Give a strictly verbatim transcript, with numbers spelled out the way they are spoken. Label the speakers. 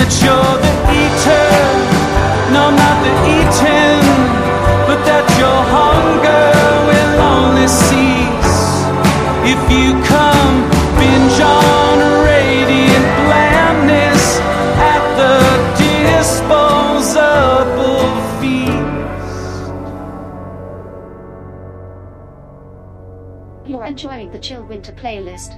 Speaker 1: that you're the eater, no, not the eaten, but that your hunger will only cease if you come binge on radiant blandness at the disposable feast.
Speaker 2: You're enjoying the Chill Winter playlist.